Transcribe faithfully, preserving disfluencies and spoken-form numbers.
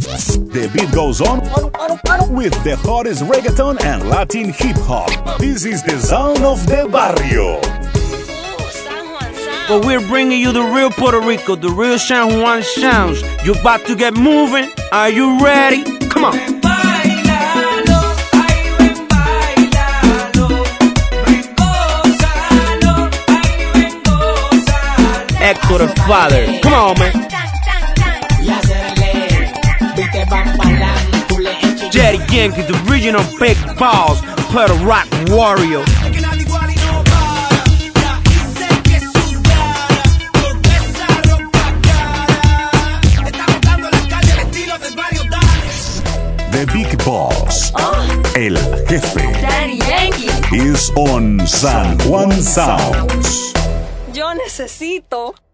The beat goes on with the hottest reggaeton and Latin hip hop. This is the sound of the barrio. But we're bringing you the real Puerto Rico, the real San Juan sounds. You about to get moving? Are you ready? Come on. Héctor the Father. Come on, man. Daddy Yankee, the original big balls, Puerto Rock warrior. The Big Boss, oh. El Jefe, Daddy Yankee, is on San Juan Sounds. Yo necesito